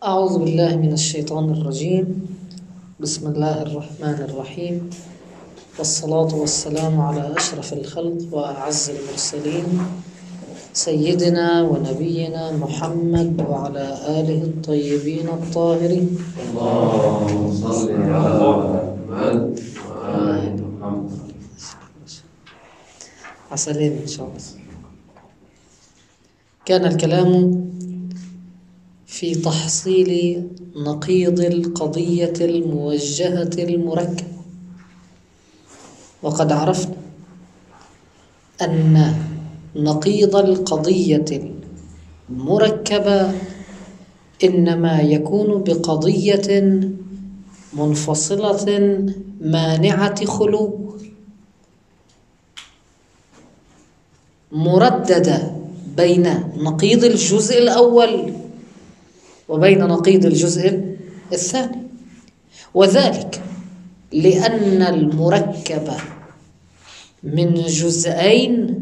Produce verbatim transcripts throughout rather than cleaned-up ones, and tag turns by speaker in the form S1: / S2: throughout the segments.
S1: أعوذ بالله من الشيطان الرجيم. بسم الله الرحمن الرحيم، والصلاة والسلام على أشرف الخلق وأعز المرسلين سيدنا ونبينا محمد وعلى آله الطيبين الطاهرين.
S2: اللهم صل على محمد وآل محمد.
S1: عسلين إن شاء الله. كان الكلام في تحصيل نقيض القضية الموجهة المركبة، وقد عرفنا أن نقيض القضية المركبة إنما يكون بقضية منفصلة مانعة خلو مرددة بين نقيض الجزء الأول وبين نقيض الجزء الثاني، وذلك لأن المركب من جزئين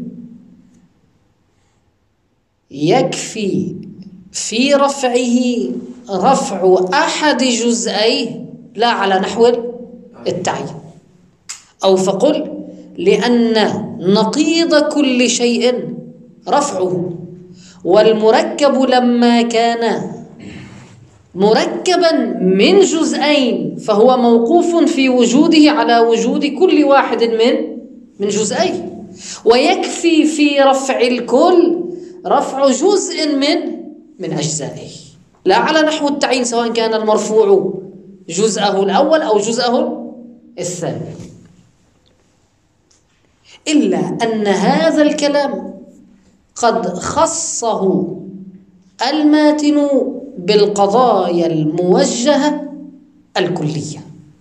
S1: يكفي في رفعه رفع أحد جزئيه لا على نحو التعيين، أو فقل لأن نقيض كل شيء رفعه، والمركب لما كان مركبا من جزئين فهو موقوف في وجوده على وجود كل واحد من من جزئين، ويكفي في رفع الكل رفع جزء من من أجزائه لا على نحو التعيين، سواء كان المرفوع جزءه الأول أو جزءه الثاني. إلا أن هذا الكلام قد خصه الماتن بالقضايا الموجهة الكلية،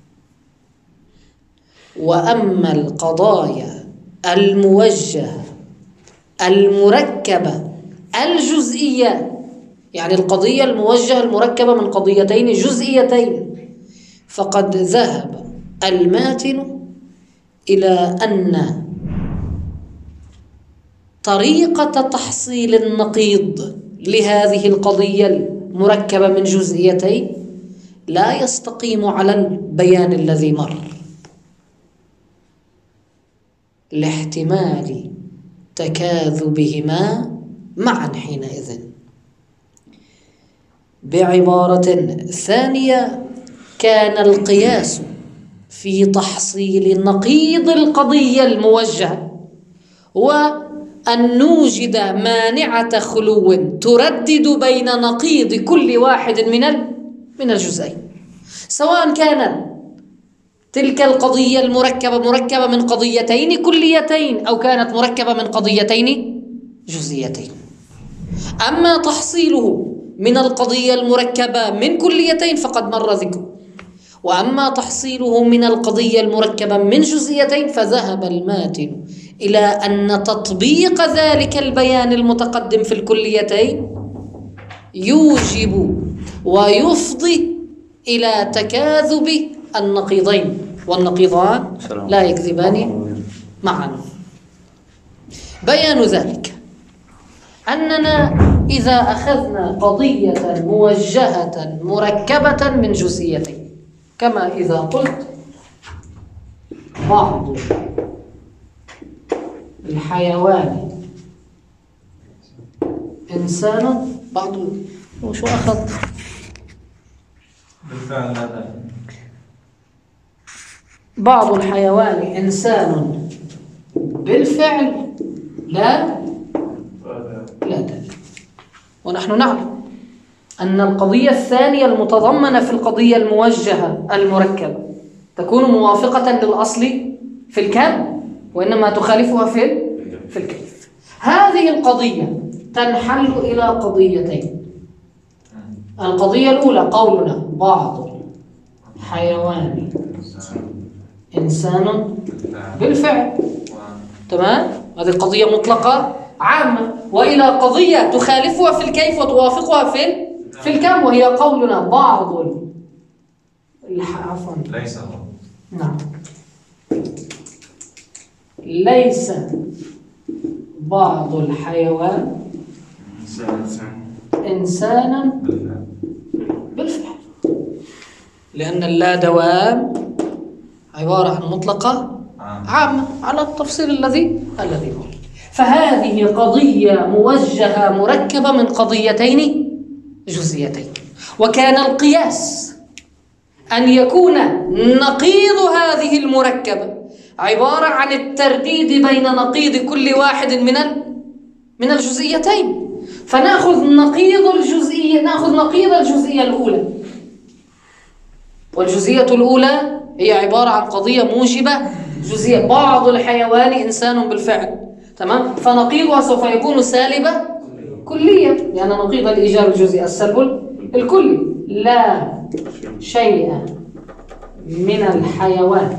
S1: وأما القضايا الموجهة المركبة الجزئية، يعني القضية الموجهة المركبة من قضيتين جزئيتين، فقد ذهب الماتن إلى أن طريقة تحصيل النقيض لهذه القضية المركبة من جزئيتين لا يستقيم على البيان الذي مر، لاحتمال تكاذبهما معا حينئذ. بعبارة ثانية، كان القياس في تحصيل نقيض القضية الموجهة هو أن نوجد مانعة خلو تردد بين نقيض كل واحد من من الجزئين، سواء كان تلك القضية المركبة مركبة من قضيتين كليتين أو كانت مركبة من قضيتين جزئيتين. أما تحصيله من القضية المركبة من كليتين فقد مر ذكره، وأما تحصيله من القضية المركبة من جزئيتين فذهب الماتن إلى أن تطبيق ذلك البيان المتقدم في الكليتين يوجب ويفضي إلى تكاذب النقيضين، والنقيضان لا يكذبان معا. بيان ذلك أننا إذا أخذنا قضية موجهة مركبة من جزئيتين، كما إذا قلت بعض الحيوان إنسان، بعض وشو أخذ
S2: بالفعل هذا
S1: بعض الحيوان إنسان بالفعل لا لا دليل. ونحن نعلم أن القضية الثانية المتضمنة في القضية الموجهة المركبة تكون موافقة للأصل في الكم، وإنما تخالفها في في الكيف. هذه القضية تنحل إلى قضيتين. القضية الأولى قولنا بعض حيوان إنسان بالفعل، تمام؟ هذه القضية مطلقة عامة، وإلى قضية تخالفها في الكيف وتوافقها في في الكم، وهي قولنا بعض عفوا
S2: ليس هو
S1: نعم ليس بعض الحيوان إنسانا لأن اللا دوام عبارة عن مطلقة عامة على التفصيل الذي الذي قلت. فهذه قضية موجهة مركبة من قضيتين جزئيتين. وكان القياس أن يكون نقيض هذه المركبة عبارة عن الترديد بين نقيض كل واحد من من الجزئيتين. فنأخذ نقيض الجزئية نأخذ نقيض الجزئية الأولى، والجزئية الأولى هي عبارة عن قضية موجبة جزئية. بعض الحيوان إنسان بالفعل، تمام؟ فنقيضها سوف يكون سالبة كلية، لأن نقيض الإيجاب الجزئي السلب الكلي. لا شيء من الحيوان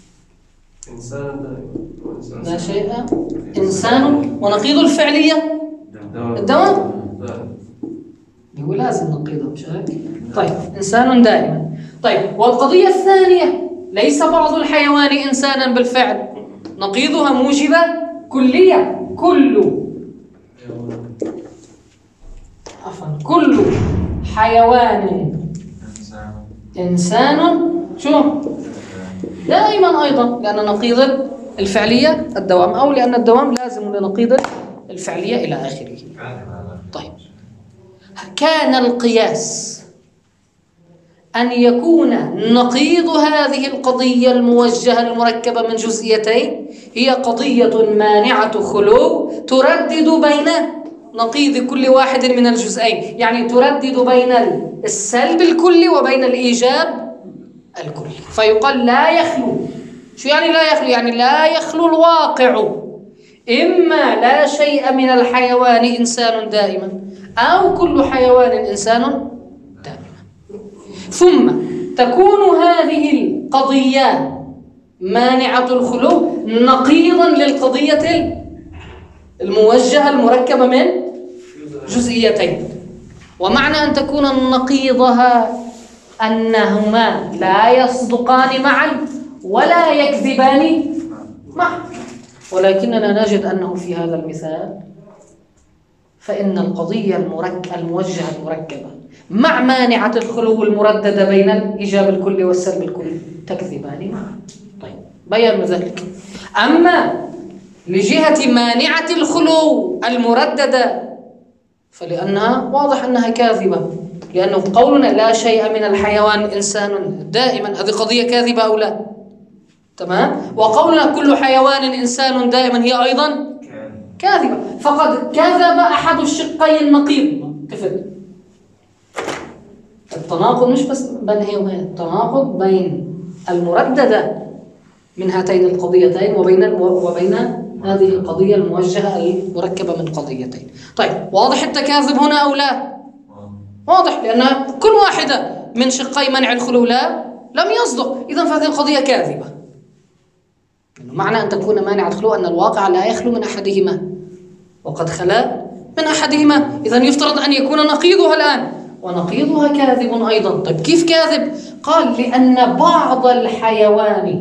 S1: لا شيء إنسان، ونقيض الفعلية الدوام. يقول لازم نقيضه مش هيك؟ طيب إنسان دائما. طيب والقضية الثانية ليس بعض الحيوان إنسانا بالفعل، نقيضها موجبة كلية. كل عفوا كل حيوان إنسان شو دائما أيضا، لأن نقيض الفعلية الدوام، أو لأن الدوام لازم لنقيض الفعلية إلى آخره. طيب كان القياس أن يكون نقيض هذه القضية الموجهة المركبة من جزئيتين هي قضية مانعة خلو تردد بين نقيض كل واحد من الجزئين، يعني تردد بين السلب الكلي وبين الإيجاب الكلي. فيقال لا يخلو. شو يعني لا يخلو؟ يعني لا يخلو الواقع، إما لا شيء من الحيوان إنسان دائما، أو كل حيوان إنسان دائما. ثم تكون هذه القضية مانعة الخلو نقيضا للقضية الموجهة المركبة من جزئيتين. ومعنى أن تكون نقيضها أنهما لا يصدقان معا ولا يكذبان معا. ولكننا نجد أنه في هذا المثال فإن القضية المرك... الموجهة المركبة مع مانعة الخلو المرددة بين الإيجاب الكلي والسلب الكلي تكذبان معا. طيب بيان ذلك. أما لجهة مانعة الخلو المرددة فلأنها واضح أنها كاذبة، لأنه قولنا لا شيء من الحيوان إنسان دائما هذه قضية كاذبة أو لا؟ تمام. وقولنا كل حيوان إنسان دائما هي أيضا كاذبة. فقد كذب أحد الشقين النقيض. كفر التناقض مش بس بين هي وهي، التناقض بين المرددة من هاتين القضيتين وبين وبين هذه القضية الموجهة المركبة من قضيتين. طيب واضح التكاذب هنا أو لا؟ واضح، لأن كل واحدة من شقي منع الخلو لا لم يصدق، إذن فهذه القضية كاذبة. معنى أن تكون مانعة الخلو أن الواقع لا يخلو من أحدهما وقد خلا من أحدهما، إذن يفترض أن يكون نقيضها الآن، ونقيضها كاذب أيضا. طيب كيف كاذب؟ قال لأن بعض الحيوان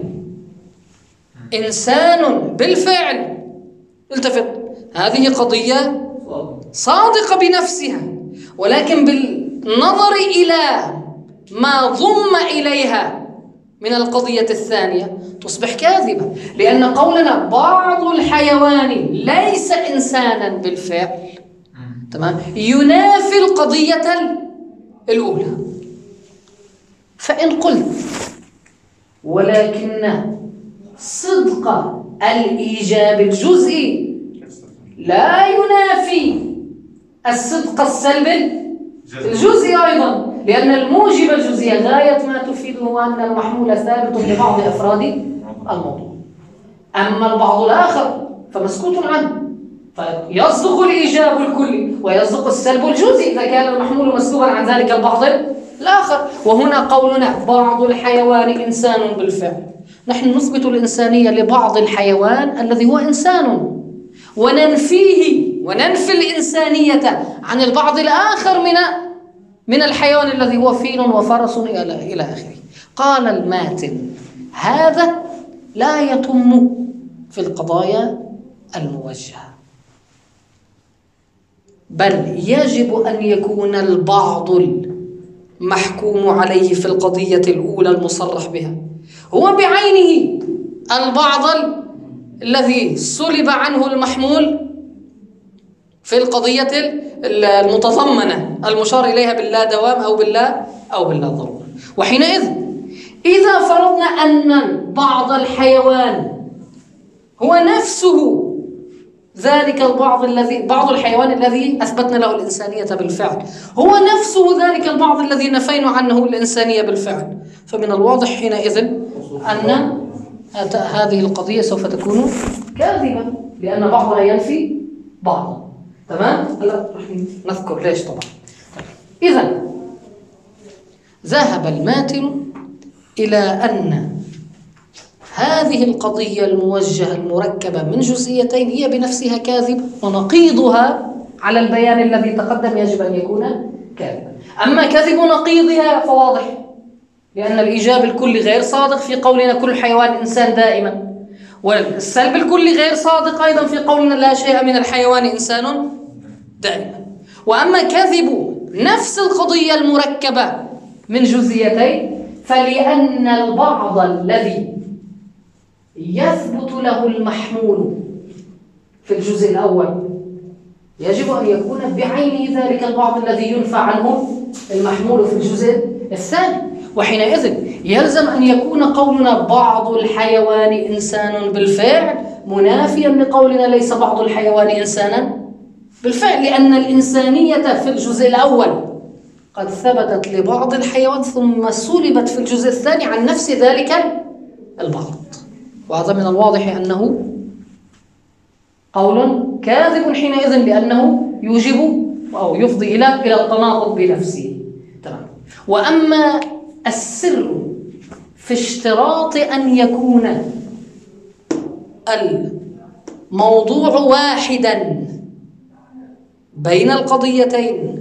S1: إنسان بالفعل. التفت، هذه قضية صادقة بنفسها، ولكن بالنظر إلى ما ضم إليها من القضية الثانية تصبح كاذبة، لأن قولنا بعض الحيوان ليس إنسانا بالفعل تمام ينافي القضية الأولى. فإن قلت ولكن صدق الإيجاب الجزئي لا ينافي الصدق السلبي الجزئي أيضا، لأن الموجب الجزئي غاية ما تفيده أن المحمول ثابت لبعض أفراد الموضوع، أما البعض الآخر فمسكوت عنه، فيصدق الإيجاب الكلي ويصدق السلب الجزئي إذا كان المحمول مسلوبا عن ذلك البعض الآخر. وهنا قولنا بعض الحيوان إنسان بالفعل، نحن نثبت الإنسانية لبعض الحيوان الذي هو إنسان، وننفيه وننفي الإنسانية عن البعض الآخر من من الحيوان الذي هو فيل وفرس إلى إلى آخره. قال الماتن هذا لا يتم في القضايا الموجهة، بل يجب أن يكون البعض محكوم عليه في القضية الأولى المصرح بها هو بعينه البعض الذي سلب عنه المحمول في القضية المتضمنة المشار إليها باللا دوام أو باللا أو باللا ضرورة. وحينئذ إذا فرضنا أن بعض الحيوان هو نفسه ذلك البعض الذي بعض الحيوان الذي أثبتنا له الإنسانية بالفعل هو نفسه ذلك البعض الذي نفينا عنه الإنسانية بالفعل، فمن الواضح حينئذ أن هذه القضية سوف تكون كاذبة لأن بعضها ينفي بعضا. تمام؟ هلا نذكر ليش طبعا. إذا ذهب الماتن إلى أن هذه القضية الموجهة المركبة من جزئيتين هي بنفسها كاذب، ونقيضها على البيان الذي تقدم يجب أن يكون كاذبا. أما كذب نقيضها فواضح، لأن الإيجاب الكلي غير صادق في قولنا كل حيوان إنسان دائما، والسلب الكلي غير صادق أيضا في قولنا لا شيء من الحيوان إنسان دائما. وأما كذب نفس القضية المركبة من جزئيتين فلأن البعض الذي يثبت له المحمول في الجزء الأول يجب أن يكون بعينه ذلك البعض الذي ينفى عنه المحمول في الجزء الثاني. وحينئذ يلزم أن يكون قولنا بعض الحيوان إنسان بالفعل منافيا لقولنا ليس بعض الحيوان إنسانا بالفعل، لأن الإنسانية في الجزء الأول قد ثبتت لبعض الحيوان ثم سلبت في الجزء الثاني عن نفس ذلك البعض. وهذا من الواضح أنه قول كاذب حينئذ، لأنه يوجب أو يفضي إلى إلى التناقض بنفسه. تمام. وأما السر في اشتراط أن يكون الموضوع واحدا بين القضيتين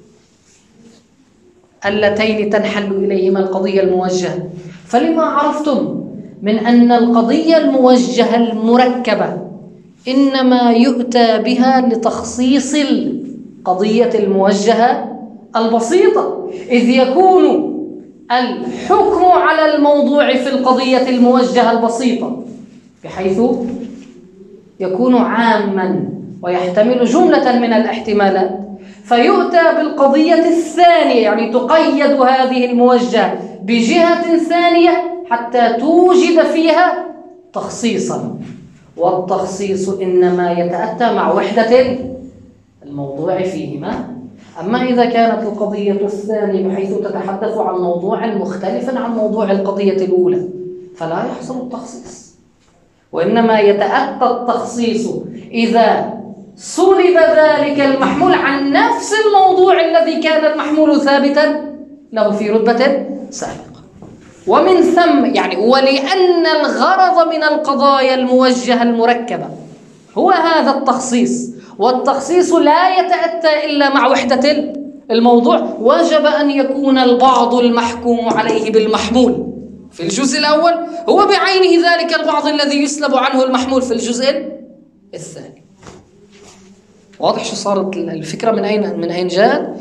S1: اللتين تنحل إليهما القضية الموجهة، فلما عرفتم من أن القضية الموجهة المركبة إنما يؤتى بها لتخصيص القضية الموجهة البسيطة، إذ يكون الحكم على الموضوع في القضية الموجهة البسيطة بحيث يكون عاما ويحتمل جملة من الاحتمالات، فيؤتى بالقضية الثانية يعني تقيد هذه الموجهة بجهة ثانية حتى توجد فيها تخصيصا، والتخصيص إنما يتأتى مع وحدة الموضوع فيهما. أما إذا كانت القضية الثانية بحيث تتحدث عن موضوع مختلف عن موضوع القضية الأولى فلا يحصل التخصيص، وإنما يتأتى التخصيص إذا سلب ذلك المحمول عن نفس الموضوع الذي كان المحمول ثابتا له في رتبة سابقة. ومن ثم يعني ولأن الغرض من القضايا الموجهة المركبة هو هذا التخصيص، والتخصيص لا يتأتى إلا مع وحدة الموضوع، وجب أن يكون البعض المحكوم عليه بالمحمول في الجزء الأول هو بعينه ذلك البعض الذي يسلب عنه المحمول في الجزء الثاني. واضح شو صارت الفكرة من أين من أين جاءت؟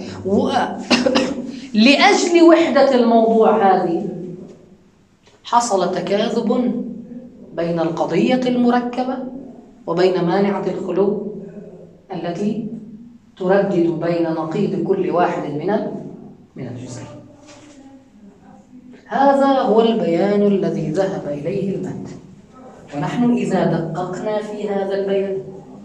S1: لأجل وحدة الموضوع هذه حصل تكاذب بين القضية المركبة وبين مانعة الخلو التي تردد بين نقيض كل واحد من من الجزئين. هذا هو البيان الذي ذهب إليه المتن، ونحن إذا دققنا في هذا البيان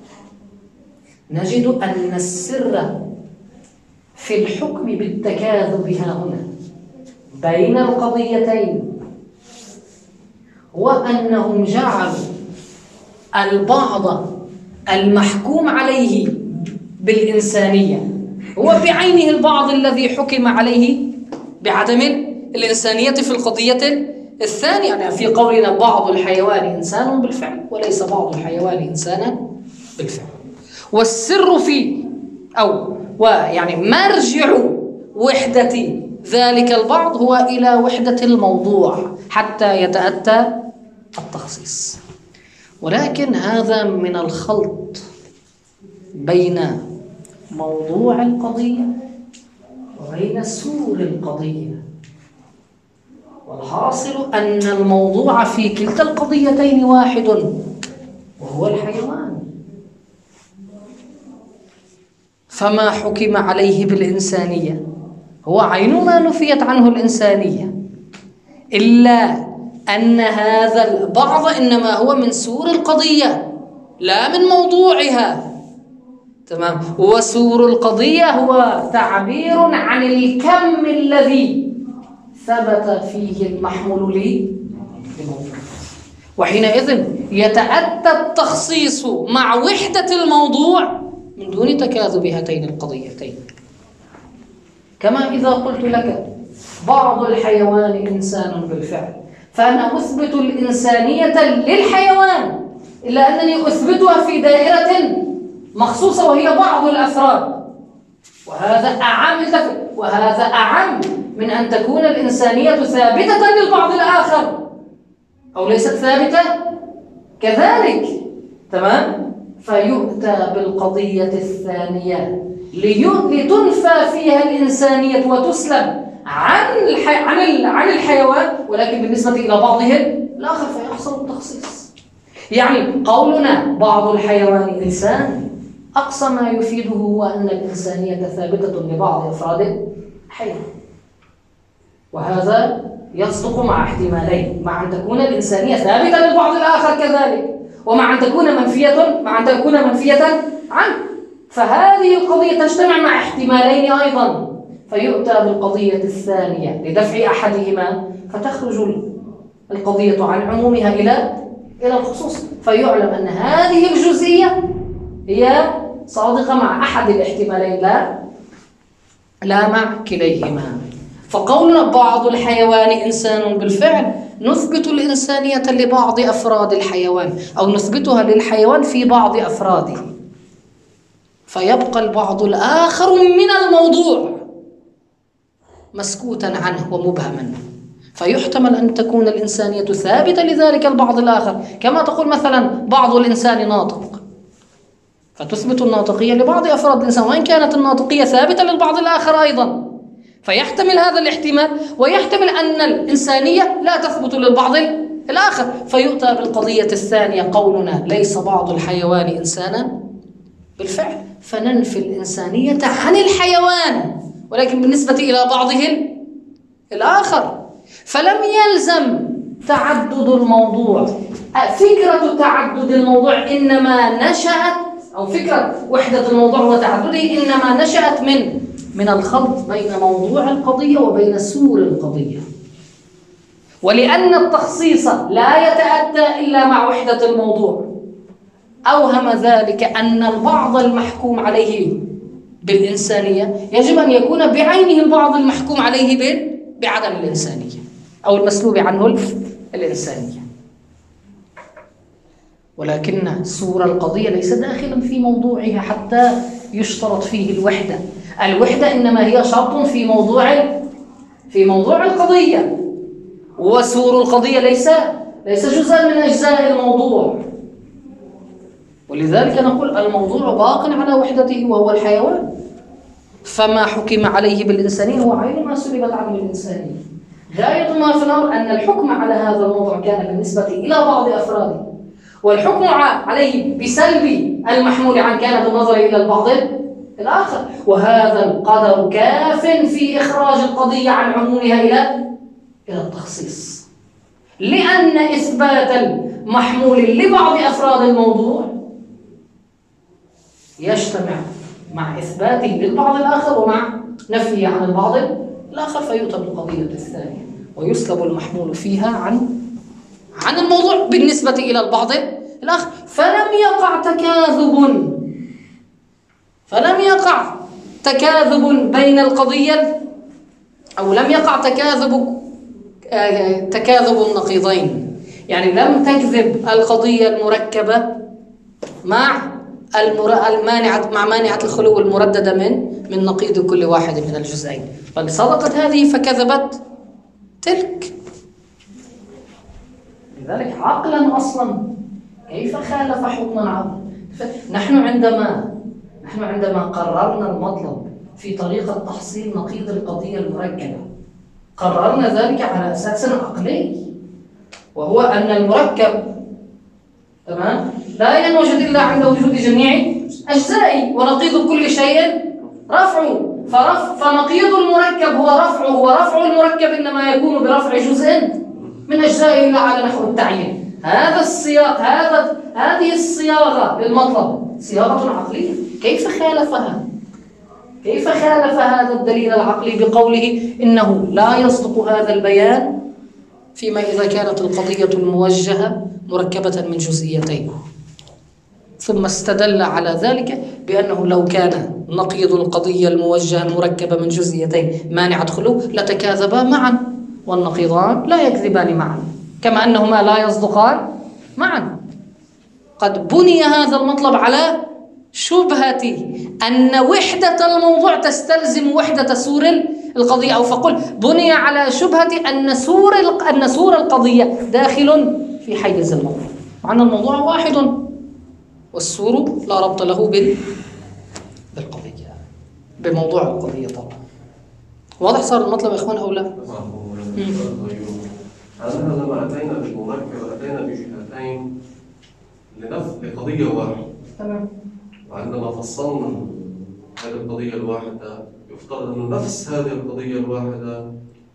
S1: نجد أن السر في الحكم بالتكاذب ها هنا بين القضيتين هو أنهم جعلوا البعض المحكوم عليه بالإنسانية هو بعينه البعض الذي حكم عليه بعدم الإنسانية في القضية الثانية، يعني في قولنا بعض الحيوان إنسان بالفعل وليس بعض الحيوان إنسانا بالفعل. والسر في أو ويعني مرجع وحدة ذلك البعض هو إلى وحدة الموضوع حتى يتأتى التخصيص. ولكن هذا من الخلط بين موضوع القضية وبين وبين سور القضية. والحاصل أن الموضوع في كلتا القضيتين واحد، وهو الحيوان. فما حكم عليه بالإنسانية هو عين ما نفيت عنه الإنسانية، إلا أن هذا البعض إنما هو من سور القضية لا من موضوعها. تمام. وسور القضية هو تعبير عن الكم الذي ثبت فيه المحمول لموضوع، وحينئذ يتأتى التخصيص مع وحدة الموضوع من دون تكاذب هاتين القضيتين. كما إذا قلت لك بعض الحيوان إنسان بالفعل، فأنا أثبت الإنسانية للحيوان، إلا أنني أثبتها في دائرة مخصوصة وهي بعض الأفراد، وهذا أعم وهذا أعم من أن تكون الإنسانية ثابتة للبعض الآخر أو ليست ثابتة كذلك. تمام. فيؤتى بالقضية الثانية لتنفى فيها الإنسانية وتسلم عن الحي... عن ال... عن الحيوان، ولكن بالنسبة إلى بعضه الآخر فيحصل التخصيص. يعني قولنا بعض الحيوان إنسان أقصى ما يفيده هو أن الإنسانية ثابتة لبعض أفراد الحيوان، وهذا يصدق مع احتمالين: مع أن تكون الإنسانية ثابتة للبعض الآخر كذلك، ومع أن تكون منفية مع أن تكون منفية عنه. فهذه القضية تجتمع مع احتمالين أيضا، فيؤتى بالقضية الثانية لدفع أحدهما، فتخرج القضية عن عمومها إلى إلى الخصوص، فيعلم أن هذه الجزئية هي صادقة مع أحد الاحتمالين لا لا مع كليهما. فقولنا بعض الحيوان إنسان بالفعل نثبت الإنسانية لبعض أفراد الحيوان، أو نثبتها للحيوان في بعض أفراده، فيبقى البعض الآخر من الموضوع مسكوتا عنه ومبهما، فيحتمل أن تكون الإنسانية ثابتة لذلك البعض الآخر، كما تقول مثلا بعض الإنسان ناطق، فتثبت الناطقية لبعض أفراد الإنسان وإن كانت الناطقية ثابتة للبعض الآخر أيضا. فيحتمل هذا الاحتمال، ويحتمل أن الإنسانية لا تثبت للبعض الآخر، فيؤتى بالقضية الثانية: قولنا ليس بعض الحيوان إنسانا بالفعل، فننفي الإنسانية عن الحيوان ولكن بالنسبة إلى بعضه الآخر. فلم يلزم تعدد الموضوع، فكرة تعدد الموضوع إنما نشأت، أو فكرة وحدة الموضوع وتعدده إنما نشأت من من الخلط بين موضوع القضية وبين سور القضية. ولأن التخصيص لا يتأتى إلا مع وحدة الموضوع، أوهم ذلك أن البعض المحكوم عليه بالإنسانية يجب أن يكون بعينه البعض المحكوم عليه بعدم الإنسانية أو المسلوب عنه الإنسانية. ولكن سور القضية ليس داخلا في موضوعها حتى يشترط فيه الوحدة. الوحدة إنما هي شرط في موضوع في موضوع القضية، وسور القضية ليس ليس جزءا من أجزاء الموضوع. ولذلك نقول الموضوع باق على وحدته وهو الحيوان، فما حكم عليه بالإنسانية هو عين ما سلبت عنه الإنسانية. غاية ما في الأمر أن الحكم على هذا الموضوع كان بالنسبة إلى بعض أفراده، والحكم عليه بسلب المحمول عن كان بالنظر إلى البعض الآخر، وهذا القدر كاف في إخراج القضية عن عمومها إلى إلى التخصيص، لأن إثبات المحمول لبعض أفراد الموضوع يجتمع مع إثباته للبعض الآخر ومع نفيه عن البعض الآخر، فيؤتى بالقضية الثانية ويسلب المحمول فيها عن عن الموضوع بالنسبة إلى البعض الآخر. فلم يقع تكاذب فلم يقع تكاذب بين القضية، أو لم يقع تكاذب تكاذب النقيضين، يعني لم تكذب القضية المركبة مع المانعة مع مانعة الخلو المرددة من من نقيض كل واحد من الجزئين، بل صدقت هذه فكذبت تلك. لذلك عقلا أصلا كيف خالف حكما عقلا؟ نحن عندما نحن عندما قررنا المطلب في طريقة تحصيل نقيض القضية المركبة. قررنا ذلك على أساس عقلي، وهو أن المركب تمام لا ينوجد إلا عند وجود جميع أجزائه، ونقيض كل شيء رفعه، فرف فنقيض المركب هو رفعه، ورفع المركب إنما يكون برفع جزء من أجزائه إلا على نحو التعيين. هذا السياق، هذا هذه الصياغة للمطلب صياغة عقلية. كيف خالفها؟ كيف خالف هذا الدليل العقلي بقوله إنه لا يصدق هذا البيان فيما إذا كانت القضية الموجهة مركبة من جزئيتين، ثم استدل على ذلك بأنه لو كان نقيض القضية الموجهة المركبة من جزئيتين مانع خلو لتكاذبا معا، والنقيضان لا يكذبان معا، كما أنهما لا يصدقان معا. قد بني هذا المطلب على شبهة أن وحدة الموضوع تستلزم وحدة سور القضية، أو فقل بني على شبهة أن سور أن سور القضية داخل في حيز الموضوع، مع أن الموضوع واحد والسور لا ربط له بالقضية، بموضوع القضية. طبعا واضح صار المطلب يا إخوان أو لا؟
S2: أننا لما أتينا بالمركب أتينا بجهتين لنفس لقضية واحدة.
S1: تمام.
S2: وعندما فصلنا هذه القضية الواحدة يفترض أن نفس هذه القضية الواحدة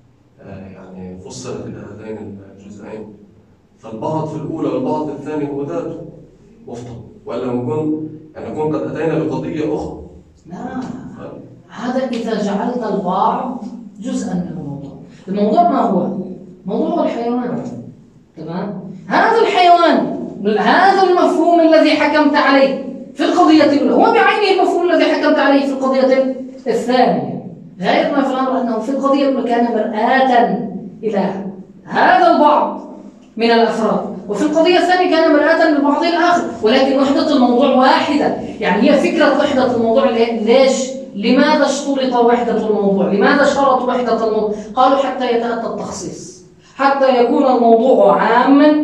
S2: يعني فصلت إلى هذين الجزئين، فالبعض في الأولى والبعض الثاني هو ذاته مفترض، وإلا نكون يعني نكون قد أتينا بقضية أخرى.
S1: لا، هذا إذا جعلت البعض جزءا من الموضوع. الموضوع ما هو؟ موضوع الحيوان. تمام؟ هذا الحيوان، هذا المفهوم الذي حكمت عليه في القضية الأولى هو بعينه المفهوم الذي حكمت عليه في القضية الثانية. غير ما في الأمر أنه في القضية الأولى كان مرآة إلى هذا البعض من الأفراد، وفي القضية الثانية كان مرآة للبعض الآخر، ولكن وحدة الموضوع واحدة. يعني هي فكرة وحدة الموضوع. ليش؟ لماذا اشترط وحدة الموضوع؟ لماذا شرط وحدة الموضوع؟ قالوا حتى يتأتى التخصيص، حتى يكون الموضوع عاما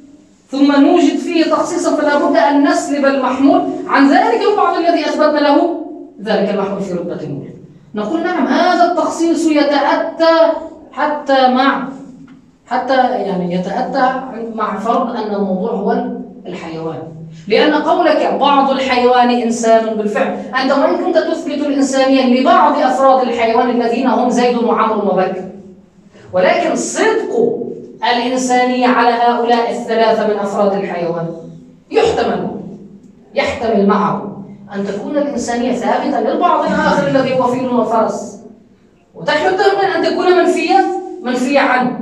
S1: ثم نوجد فيه تخصيصا، فلا بد أن نسلب المحمول عن ذلك البعض الذي أثبتنا له ذلك المحمول في رتبة النور. نقول نعم، هذا التخصيص يتأتى حتى مع حتى يعني يتأتى مع فرض أن الموضوع هو الحيوان، لأن قولك بعض الحيوان إنسان بالفعل، أنت وإن كنت تثبت الإنسانية لبعض أفراد الحيوان الذين هم زيد وعمر وبكر، ولكن صدق الإنسانية على هؤلاء الثلاثة من أفراد الحيوان يحتمل يحتمل معه أن تكون الإنسانية ثابتة للبعض الآخر الذي هو فيل وفرس، وتحتمل أن تكون منفية منفية عنه.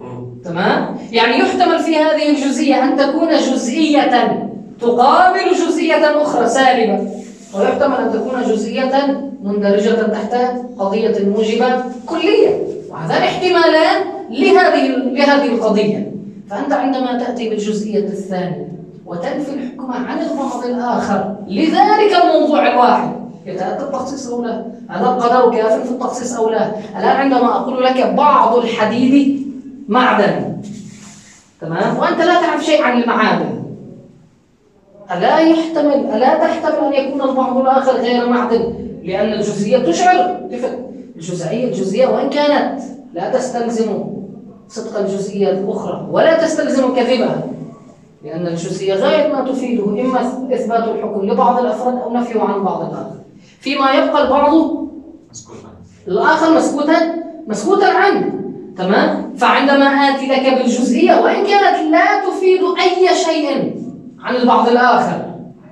S1: تمام؟ يعني يحتمل في هذه الجزئية أن تكون جزئية تقابل جزئية أخرى سالبة، ويحتمل أن تكون جزئية مندرجة تحت قضية موجبة كلية، وهذان احتمالان لهذه لهذه القضية. فأنت عندما تأتي بالجزئية الثانية وتنفي الحكم عن البعض الآخر لذلك الموضوع الواحد، يتأتى التخصيص أو لا؟ هذا القدر كاف في التخصيص أو لا؟ الآن عندما أقول لك بعض الحديد معدن، تمام؟ وأنت لا تعرف شيء عن المعادن، ألا يحتمل ألا تحتمل أن يكون البعض الآخر غير معدن؟ لأن الجزئية تشعر الجزئية الجزئية وإن كانت لا تستلزم صدق الجزئية الأخرى ولا تستلزم كذبها، لأن الجزئية غاية ما تفيده إما إثبات الحكم لبعض الأفراد أو نفيه عن بعض الآخر، فيما يبقى البعض الآخر مسكوتا مسكوتا عنه. تمام؟ فعندما آتي لك بالجزئية وإن كانت لا تفيد أي شيء عن البعض الآخر،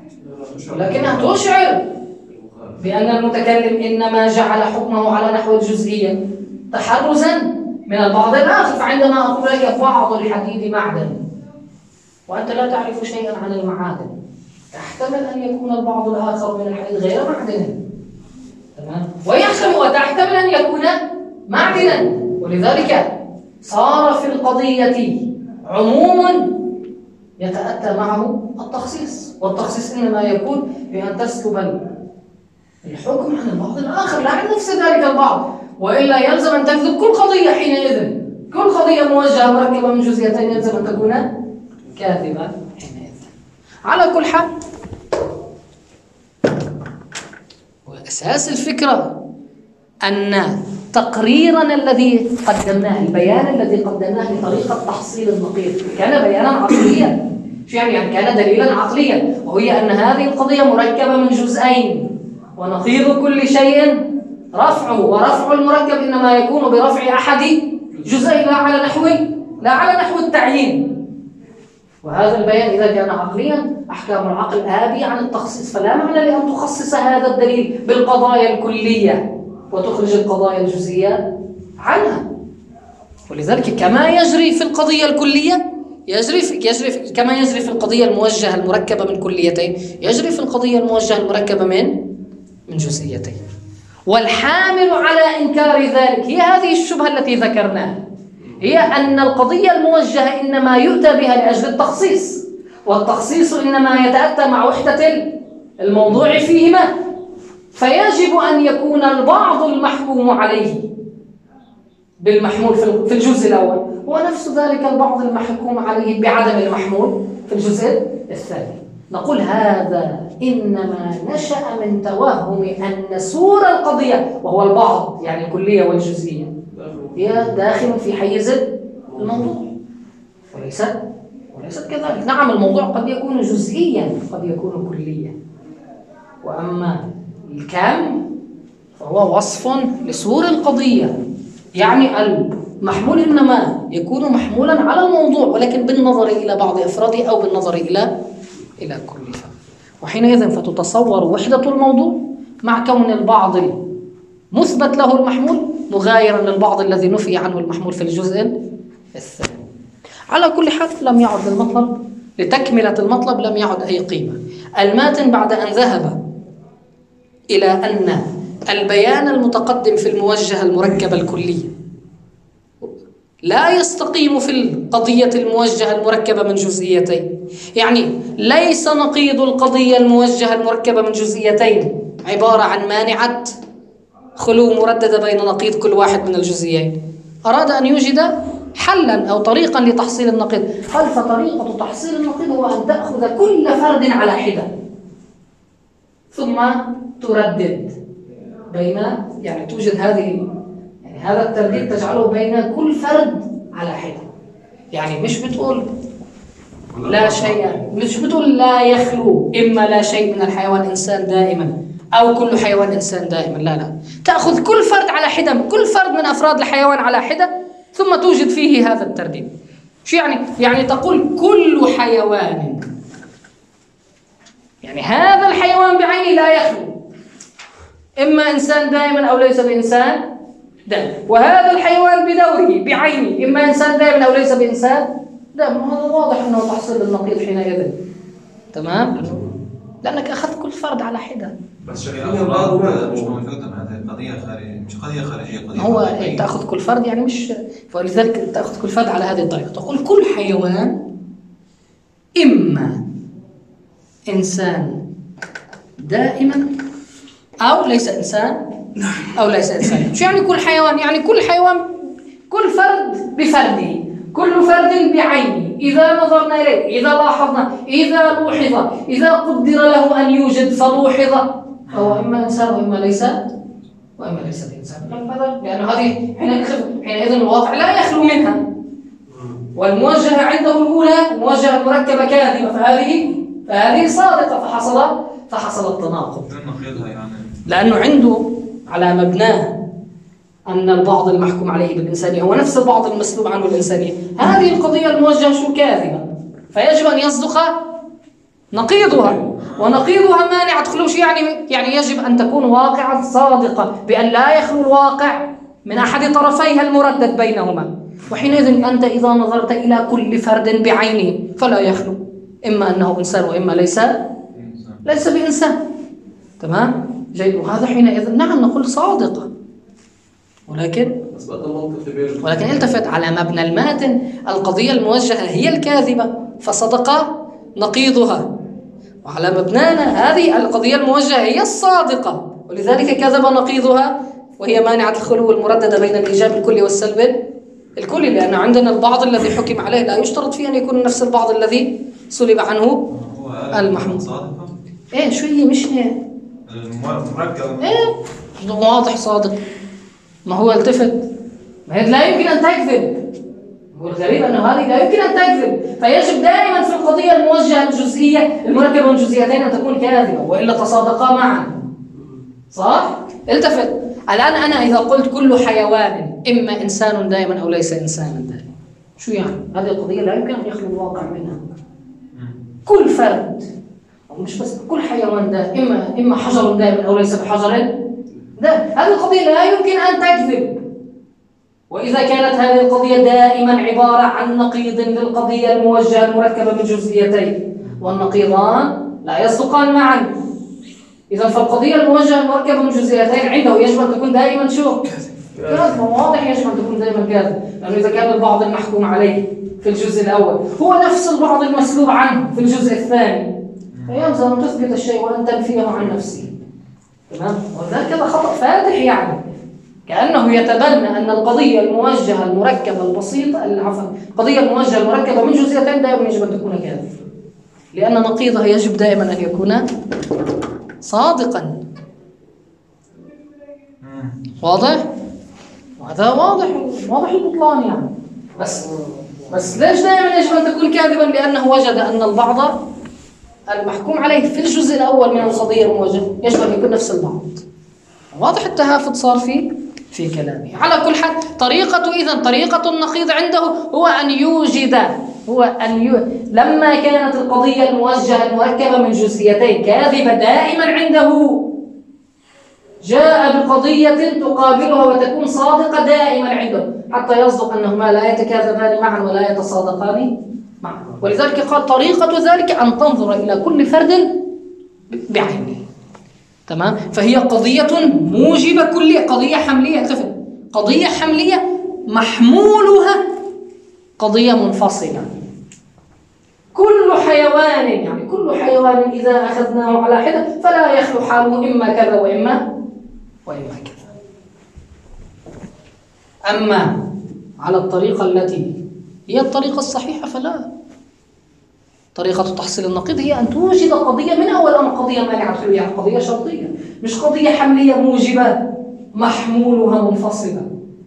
S1: ولكنها تشعر بأن المتكلم إنما جعل حكمه على نحو الجزئية تحرزا من البعض الآخر. فعندما أقول لك بعض الحديد معدن وأنت لا تعرف شيئا عن المعادن، تحتمل أن يكون البعض الآخر من الحديد غير معدن. تمام؟ ويحتمل وتحتمل أن يكون معدنا، ولذلك صار في القضية عموم يتأتى معه التخصيص، والتخصيص إنما يكون بأن تسلب الحكم عن البعض الآخر لا عن نفس ذلك البعض، وإلا يلزم أن تكذب كل قضية حينئذ. كل قضية موجهة مركبة من جزئيتين يلزم أن تكون كاذبة حينئذ. على كل حال، وأساس الفكرة أن تقريرنا الذي قدمناه، البيان الذي قدمناه لطريقة تحصيل النقيض كان بيانا عقليا. شو يعني؟ يعني كان دليلا عقليا، وهي أن هذه القضية مركبة من جزئين، ونقيض كل شيء رفعه، ورفع المركب إنما يكون برفع أحد جزئين لا على نحو لا على نحو التعيين. وهذا البيان إذا كان عقليا أحكام العقل آبية عن التخصيص، فلا معنى لأن تخصص هذا الدليل بالقضايا الكلية وتخرج القضايا الجزئية عنها. ولذلك كما يجري في القضية الكلية يجري في يجري في كما يجري في القضية الموجهة المركبة من كليتين، يجري في القضية الموجهة المركبة من من جزئيتين. والحامل على إنكار ذلك هي هذه الشبهة التي ذكرناها، هي أن القضية الموجهة إنما يؤتى بها لأجل التخصيص، والتخصيص إنما يتأتى مع وحدة الموضوع فيهما، فيجب أن يكون البعض المحكوم عليه بالمحمول في الجزء الأول هو نفس ذلك البعض المحكوم عليه بعدم المحمول في الجزء الثاني. نقول هذا إنما نشأ من توهم أن سور القضية، وهو البعض يعني الكلية والجزئية، هي داخل في حيز الموضوع، وليست وليست كذلك. نعم الموضوع قد يكون جزئيا قد يكون كليا، وأما الكم فهو وصف لسور القضية، يعني المحمول إنما يكون محمولا على الموضوع ولكن بالنظر إلى بعض أفراده أو بالنظر إلى إلى كلها. وحينئذ فتتصور وحدة الموضوع مع كون البعض مثبت له المحمول مغايرا للبعض الذي نفي عنه المحمول في الجزء الثاني. على كل حال لم يعد للمطلب لتكملة المطلب لم يعد أي قيمة. الماتن بعد أن ذهب إلى أن البيان المتقدم في الموجهة المركبة الكلية لا يستقيم في القضية الموجهة المركبة من جزئيتين، يعني ليس نقيض القضية الموجهة المركبة من جزئيتين عبارة عن مانعة خلو مرددة بين نقيض كل واحد من الجزئيين، أراد أن يوجد حلا أو طريقا لتحصيل النقيض. قال فطريقة تحصيل النقيض هو أن تأخذ كل فرد على حدة ثم تردد بين، يعني توجد هذه يعني هذا الترديد تجعله بين كل فرد على حدة. يعني مش بتقول لا شيء، مش بتقول لا يخلو إما لا شيء من الحيوان إنسان دائما أو كل حيوان إنسان دائما، لا لا، تأخذ كل فرد على حدة، كل فرد من أفراد الحيوان على حدة ثم توجد فيه هذا الترديد. شو يعني؟ يعني تقول كل حيوان، يعني هذا الحيوان بعينه لا يخلو إما إنسان دائما أو ليس بإنسان دائما، وهذا الحيوان بدوره بعينه إما إنسان دائما أو ليس بإنسان دائما. هذا واضح أنه تحصيل النقيض حينئذ، تمام؟ لأنك أخذت كل فرد على حدة.
S3: بس الأفراد مش موجودة، هذه قضية خارجية، مش قضية خارجية، قضية
S1: هو
S3: خارجية.
S1: تأخذ كل فرد يعني مش، ولذلك تأخذ كل فرد على هذه الطريقة، تقول كل حيوان إما إنسان دائما أو ليس إنسان أو ليس إنسان. شو يعني كل حيوان؟ يعني كل حيوان كل فرد بفرده، كل فرد بعينه، إذا نظرنا إليه، إذا لاحظنا، إذا لوحظ، إذا قدر له أن يوجد فلوحظ، فهو إما إنسان وإما ليس وإما ليس بإنسان. لأن هذه حينئذ الواقع لا يخلو منها، والموجهة عنده الأولى الموجهة المركبة كاذبة، فهذه فهذه صادقة، فحصل فحصل التناقض، لأنه عنده على مبناه أن البعض المحكوم عليه بالإنسانية هو نفس البعض المسلوب عنه الإنسانية. هذه القضية الموجهة شو كاذبة، فيجب أن يصدق نقيضها، ونقيضها مانع خلوش، يعني يعني يجب أن تكون واقعا صادقة بأن لا يخلو الواقع من أحد طرفيها المردد بينهما. وحينئذ أنت إذا نظرت إلى كل فرد بعينه فلا يخلو إما أنه إنسان وإما ليس ليس بإنسان، تمام؟ جيد. وهذا حينئذ نعم نقول صادقة، ولكن ولكن التفت على مبنى الماتن، القضية الموجهة هي الكاذبة فصدق نقيضها، وعلى مبنانا هذه القضية الموجهة هي الصادقة ولذلك كذب نقيضها، وهي مانعة الخلو المرددة بين الإيجاب الكلي والسلب الكلي، لأن عندنا البعض الذي حكم عليه لا يشترط فيه أن يكون نفس البعض الذي سلب عنه المحمول. إيه شو هي مش هي
S3: المركب
S1: إيه واضح صادق، ما هو التفت، ما هي لا يمكن أن تكذب. والغريب أنه هذه لا يمكن أن تكذب، فيجب دائما في القضية الموجهة الجزئية المركبة من جزئيتين أن تكون كاذبة، وإلا تصادقا معا. صح؟ التفت. الآن أنا إذا قلت كل حيوان إما إنسان دائما أو ليس إنسانا دائما، شو يعني؟ هذه القضية لا يمكن أن يخلو الواقع منها. كل فرد، أو مش بس كل حيوان ده إما إما حجر دائما أو ليس بحجر ده، هذه القضية لا يمكن أن تكذب. وإذا كانت هذه القضية دائما عبارة عن نقيض للقضية الموجهة المركبة من جزئيتين، والنقيضان لا يصدقان معا، إذا فالقضية الموجهة المركبة من جزئيتين عنده يجب أن تكون دائما شو؟ كاذبة. واضح يجب أن تكون دائما كاذبة، لأنه إذا كان البعض المحكوم عليه في الجزء الأول هو نفس البعض المسلوب عنه في الجزء الثاني، فيلزم أن تثبت الشيء وأن تنفيه عن نفسه. تمام؟ وذلك هذا خطأ فادح، يعني كأنه يتبنى أن القضية الموجهة المركبة البسيطة، عفوا القضية الموجهة المركبة من جزئيتين دائما يجب أن تكون كاذبة، لأن نقيضها يجب دائما أن يكون صادقا. واضح؟ وهذا واضح واضح البطلان يعني. بس بس ليش دائما يجب أن تكون كاذبا؟ لأنه وجد أن البعض المحكوم عليه في الجزء الأول من القضية الموجهة يجب أن يكون نفس البعض. واضح التهافت صار في في كلامه. على كل حال طريقة إذن طريقة النقيض عنده هو أن يوجد هو أن ي... لما كانت القضية الموجهة المركبة من جزئيتين كاذبة دائما عنده، جاء بقضية تقابلها وتكون صادقة دائما عنده، حتى يصدق أنهما لا يتكاذبان معا ولا يتصادقان معا. ولذلك قال طريقة ذلك أن تنظر إلى كل فرد بعينه. تمام؟ فهي قضية موجبة كلية، قضية حملية، تفهم؟ قضية حملية محمولها قضية منفصلة. كل حيوان يعني كل حيوان إذا أخذناه على حدة فلا يخلو حاله إما كذا وإما وإما كذا. أما على الطريقة التي هي الطريقة الصحيحة فلا. طريقة تحصيل النقيض هي أن توجد قضية من أول أمر قضية مانعة، يعني قضية شرطية، مش قضية حملية موجبة محمولها منفصلة.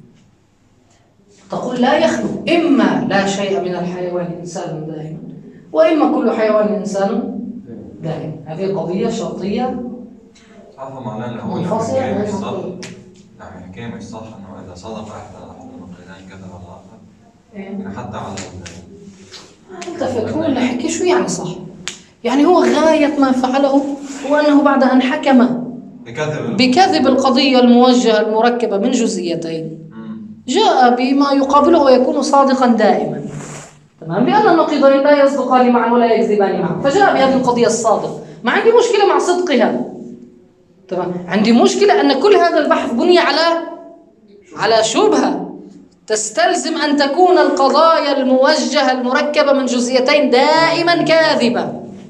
S1: تقول لا يخلو إما لا شيء من الحيوان إنسان دائما، وإما كل حيوان إنسان دائما. هذه قضية شرطية
S3: عفوا معناه اللي هو
S1: منفصلة.
S3: الحكاية مش صح، يعني الحكاية مش صح إنه إذا صدق أحد أحد النقيضين كذا ولا آخر، يعني حتى على
S1: التفت. هو اللي حكي شو يعني صح؟ يعني هو غاية ما فعله هو أنه بعد أن حكم
S3: بكذب
S1: بكذب القضية الموجهة المركبة من جزئيتين جاء بما يقابله ويكون صادقا دائما. تمام؟ لأن النقيضين لا يصدقان معا ولا يكذبان معا، فجاء بهذه القضية الصادقة. ما عندي مشكلة مع صدقها. تمام؟ عندي مشكلة أن كل هذا البحث بني على على شبهة تستلزم أن تكون القضايا الموجهة المركبة من جزئيتين دائما كاذبة.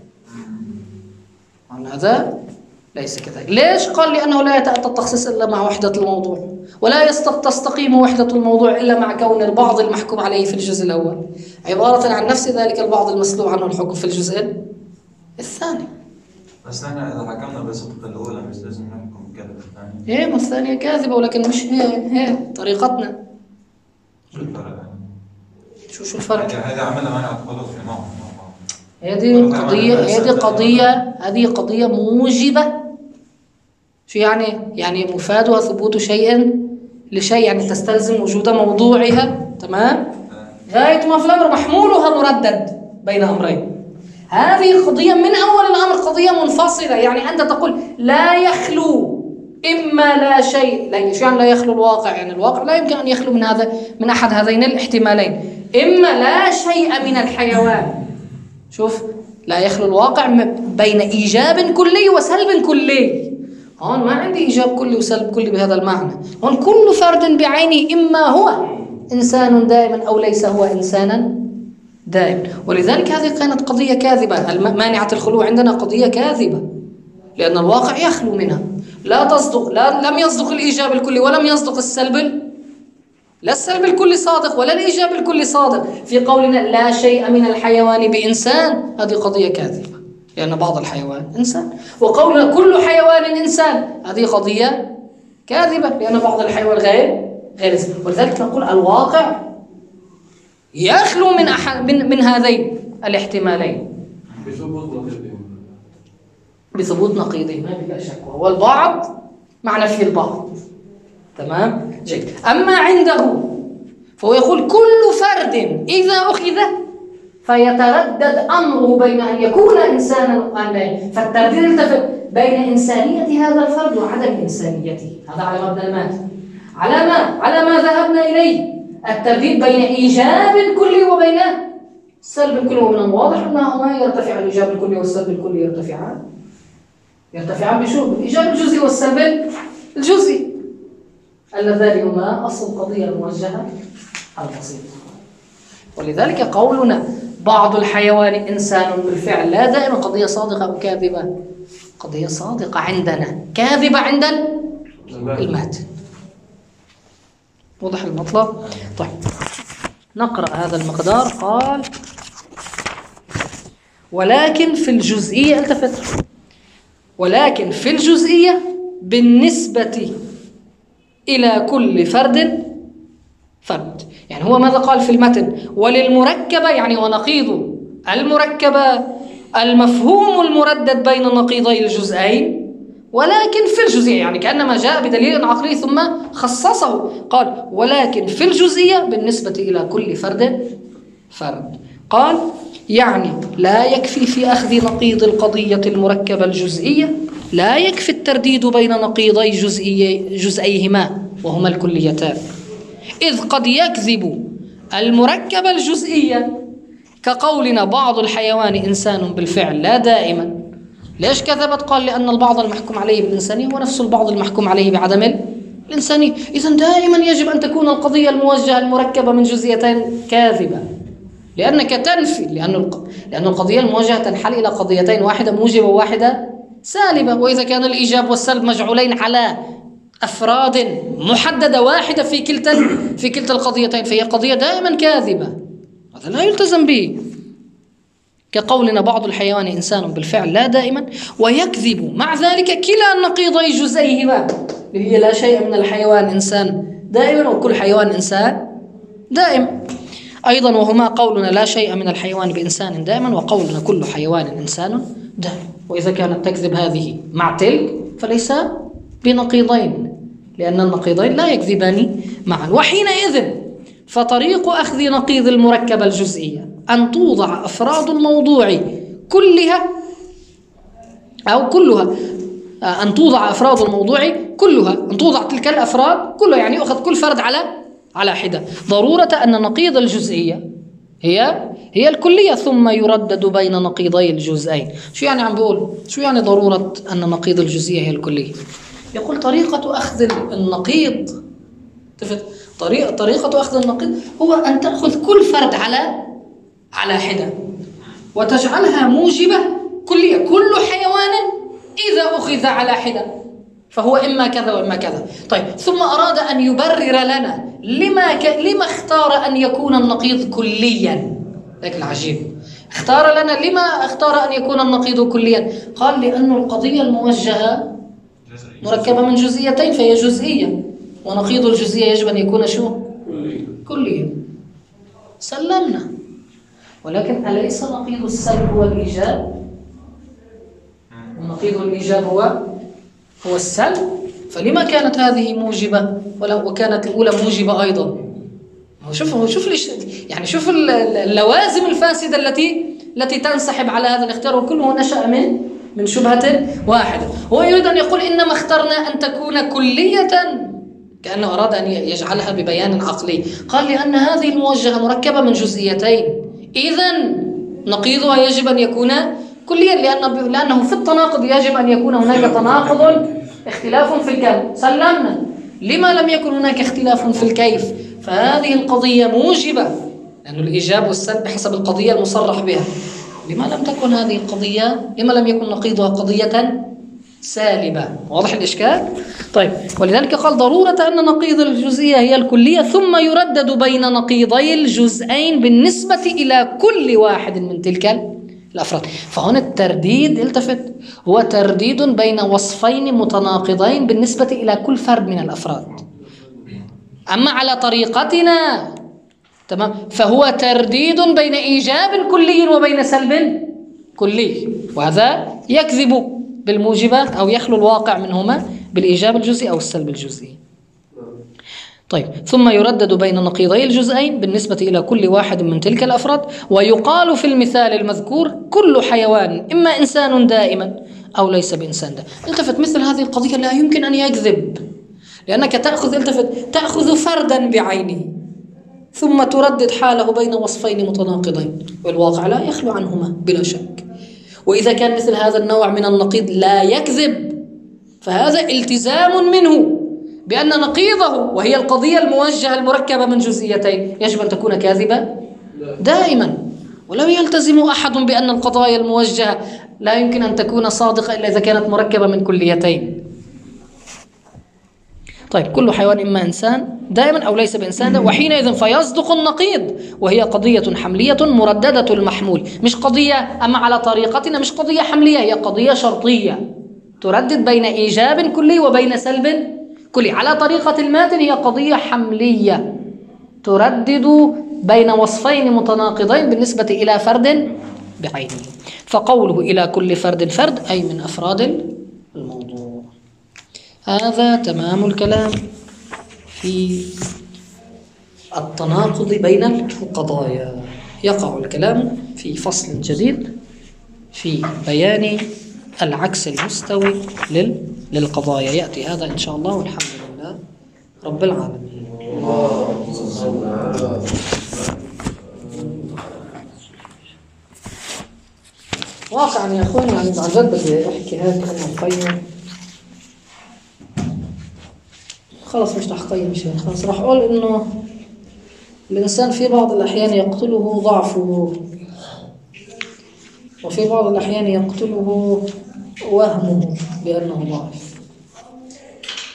S1: هذا ليس كذلك. ليش؟ قال لأنه لا يتأتى التخصيص إلا مع وحدة الموضوع، ولا تستقيم وحدة الموضوع إلا مع كون البعض المحكوم عليه في الجزء الأول عبارة عن نفس ذلك البعض المسلوب عنه الحكم في الجزء الثاني.
S3: بس نحن إذا حكمنا بصدق الأولى مش لازم نحكم بكذب الثانية.
S1: إيه، ما الثانية كاذبة ولكن مش هي هي طريقتنا.
S3: شو الفرق؟
S1: شو شو الفرق؟
S3: هذه عملها ما يعتقدوا في معهم.
S1: هذه قضية هذه قضية هذه قضية موجبة. شو يعني؟ يعني مفادها ثبوت شيء لشيء، يعني تستلزم وجود موضوعها. تمام؟ غاية ما في الأمر محمولها مردد بين أمرين. هذه قضية من أول الأمر قضية منفصلة، يعني أنت تقول لا يخلو إما لا شيء، لا شو يعني لا يخلو الواقع؟ يعني الواقع لا يمكن أن يخلو من هذا من أحد هذين الاحتمالين، إما لا شيء من الحيوان. شوف، لا يخلو الواقع بين إيجاب كلي وسلب كلي. هون ما عندي إيجاب كلي وسلب كلي بهذا المعنى. هون كل فرد بعينه إما هو إنسان دائما أو ليس هو إنسانا دائما. ولذلك هذه كانت قضية كاذبة. مانعة الخلو عندنا قضية كاذبة لأن الواقع يخلو منها. لا تصدق، لا لم يصدق الإيجاب الكلي ولم يصدق السلب، لا السلب الكلي صادق ولا الإيجاب الكلي صادق. في قولنا لا شيء من الحيوان بإنسان، هذه قضية كاذبة لأن بعض الحيوان إنسان. وقولنا كل حيوان إنسان، هذه قضية كاذبة، لأن بعض الحيوان غير غير ولذلك نقول الواقع يخلو من أحد من, من هذين الاحتمالين
S2: بثبوت نقيضين
S1: بثبوت نقيضين ما بلا شك، وهو البعض مع نفي البعض. تمام جيد. أما عنده فهو يقول كل فرد إذا أخذ فيتردد أمره بين أن يكون إنسانا وأن لا، فالترديد يلتفت بين إنسانية هذا الفرد وعدم إنسانيته. هذا على مبنى المات، على ما على ما ذهبنا إليه، الترديد بين إيجاب الكلي وبين سلب الكلي. ومن الواضح أنهما يرتفع الإيجاب الكلي والسلب الكلي يرتفعان يرتفعان بشو؟ بالإيجاب الجزئي والسلب الجزئي، اللذان هما أصل القضية الموجهة البسيطة. ولذلك قولنا بعض الحيوان إنسان بالفعل لا دائما قضية صادقة أو كاذبة، قضية صادقة عندنا، كاذبة عند الماتن. واضح المطلب؟ طيب نقرأ هذا المقدار. قال ولكن في الجزئية، التفت، ولكن في الجزئية بالنسبة إلى كل فرد فرد. يعني هو ماذا قال في المتن؟ وللمركبة يعني ونقيض المركبة المفهوم المردد بين نقيضي الجزئين، ولكن في الجزئية يعني كأنما جاء بدليل عقلي ثم خصصه. قال ولكن في الجزئية بالنسبة إلى كل فرد فرد. قال يعني لا يكفي في أخذ نقيض القضية المركبة الجزئية، لا يكفي الترديد بين نقيضي جزئي جزئيهما وهما الكليتان، إذ قد يكذب المركبة الجزئية كقولنا بعض الحيوان إنسان بالفعل لا دائما. ليش كذبت؟ قال لأن البعض المحكوم عليه بالإنسانية هو نفس البعض المحكوم عليه بعدم الإنسانية. إذن دائما يجب أن تكون القضية الموجهة المركبة من جزئيتين كاذبة، لأنك تنفي، لأن لأن القضية الموجهة تنحل إلى قضيتين، واحدة موجبة وواحدة سالبة. وإذا كان الإيجاب والسلب مجعولين على أفراد محددة واحدة في كلتا في كلتا القضيتين فهي قضية دائما كاذبة، هذا لا يلتزم به. كقولنا بعض الحيوان إنسان بالفعل لا دائما، ويكذب مع ذلك كلا النقيضي جزئيهما، اللي هي لا شيء من الحيوان إنسان دائما وكل حيوان إنسان دائم. أيضا وهما قولنا لا شيء من الحيوان بإنسان دائما، وقولنا كل حيوان إنسان دائم. وإذا كانت تكذب هذه مع تلك فليس بنقيضين، لأن النقيضين لا يكذبان معا. وحينئذ فطريق أخذ نقيض المركبة الجزئية أن توضع أفراد الموضوع كلها أو كلها أن توضع أفراد الموضوع كلها أن توضع تلك الأفراد كلها، يعني أخذ كل فرد على على حدة، ضرورة أن نقيض الجزئية هي هي الكلية، ثم يردد بين نقيضي الجزئين. شو يعني عم بقول؟ شو يعني ضرورة أن نقيض الجزئية هي الكلية؟ يقول طريقة أخذ النقيض طريقة طريقة أخذ النقيض هو أن تأخذ كل فرد على على حدة وتجعلها موجبة كلية. كل حيوان إذا أخذ على حدة فهو إما كذا وإما كذا. طيب ثم أراد أن يبرر لنا لما ك... لما اختار أن يكون النقيض كليا. لكن العجيب اختار لنا لما اختار أن يكون النقيض كليا؟ قال لأن القضية الموجهة مركبة من جزئيتين فهي جزئية، ونقيض الجزئية يجب أن يكون شو؟ كليا. سلمنا. ولكن أليس نقيض السلب هو الإيجاب؟ ونقيض الإيجاب هو هو السلب، فلما كانت هذه موجبة وكانت الأولى موجبة أيضا؟ شوف شوف ليش يعني شوف اللوازم الفاسدة التي التي تنسحب على هذا الاختيار، وكله نشأ من من شبهة واحدة. هو يريد أن يقول إنما اخترنا أن تكون كلية، كأنه أراد أن يجعلها ببيان عقلي. قال لأن هذه الموجهة مركبة من جزئيتين، إذن نقيضها يجب أن يكون كليا، لأن لأنه في التناقض يجب أن يكون هناك تناقض اختلاف في الكيف. سلمنا. لما لم يكن هناك اختلاف في الكيف؟ فهذه القضية موجبة، لأن الإيجاب والسلب بحسب القضية المصرح بها. لما لم تكن هذه القضية، لما لم يكن نقيضها قضية سالبة؟ واضح الإشكال؟ طيب ولذلك قال ضرورة أن نقيض الجزئية هي الكلية، ثم يردد بين نقيضي الجزئين بالنسبة إلى كل واحد من تلك الأفراد. فهنا الترديد، التفت، هو ترديد بين وصفين متناقضين بالنسبة إلى كل فرد من الأفراد. أما على طريقتنا تمام فهو ترديد بين إيجاب كلي وبين سلب كلي، وهذا يكذب بالموجبات أو يخلو الواقع منهما بالإيجاب الجزئي أو السلب الجزئي. طيب، ثم يردد بين نقيضي الجزئين بالنسبة إلى كل واحد من تلك الأفراد. ويقال في المثال المذكور كل حيوان إما إنسان دائما أو ليس بإنسان دائما. التفت، مثل هذه القضية لا يمكن أن يكذب، لأنك تأخذ التفت تأخذ فردا بعينه ثم تردد حاله بين وصفين متناقضين، والواقع لا يخلو عنهما بلا شك. وإذا كان مثل هذا النوع من النقيض لا يكذب فهذا التزام منه بأن نقيضه وهي القضية الموجهة المركبة من جزئيتين يجب أن تكون كاذبة دائما. ولم يلتزم أحد بأن القضايا الموجهة لا يمكن أن تكون صادقة إلا إذا كانت مركبة من كليتين. طيب، كل حيوان إما إنسان دائما أو ليس بإنسان، وحينئذ فيصدق النقيض، وهي قضية حملية مرددة المحمول، مش قضية أما على طريقتنا، مش قضية حملية، هي قضية شرطية تردد بين إيجاب كلي وبين سلب كلي. على طريقة الماتن هي قضية حملية تردد بين وصفين متناقضين بالنسبة إلى فرد بعينه. فقوله إلى كل فرد فرد أي من أفراد الموضوع. هذا تمام الكلام في التناقض بين القضايا. يقع الكلام في فصل جديد في بيان العكس المستوي للقضايا. يأتي هذا إن شاء الله، والحمد لله رب العالمين. واقعا يا أخواني يعني عن جد بدي أحكي هيك أنا مقيم، خلاص مش رح قيم شيء، خلاص رح أقول إنه الإنسان في بعض الأحيان يقتله ضعفه، وفي بعض الأحيان يقتله وهمه بأنه ضعف.